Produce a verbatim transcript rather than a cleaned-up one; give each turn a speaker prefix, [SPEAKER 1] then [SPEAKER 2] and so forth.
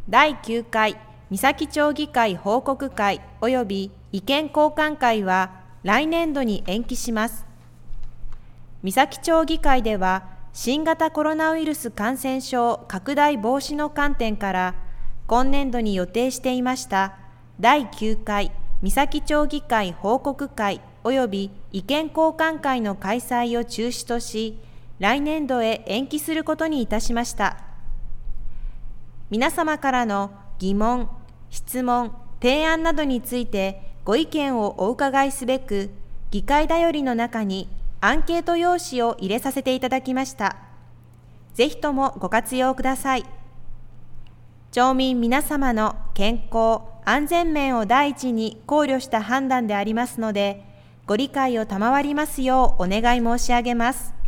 [SPEAKER 1] だいきゅうかい三崎町議会報告会及び意見交換会は来年度に延期します。三崎町議会では新型コロナウイルス感染症拡大防止の観点から今年度に予定していましただいきゅうかい三崎町議会報告会及び意見交換会の開催を中止とし、来年度へ延期することにいたしました。皆様からの疑問、質問、提案などについてご意見をお伺いすべく、議会だよりの中にアンケート用紙を入れさせていただきました。ぜひともご活用ください。町民皆様の健康、安全面を第一に考慮した判断でありますので、ご理解を賜りますようお願い申し上げます。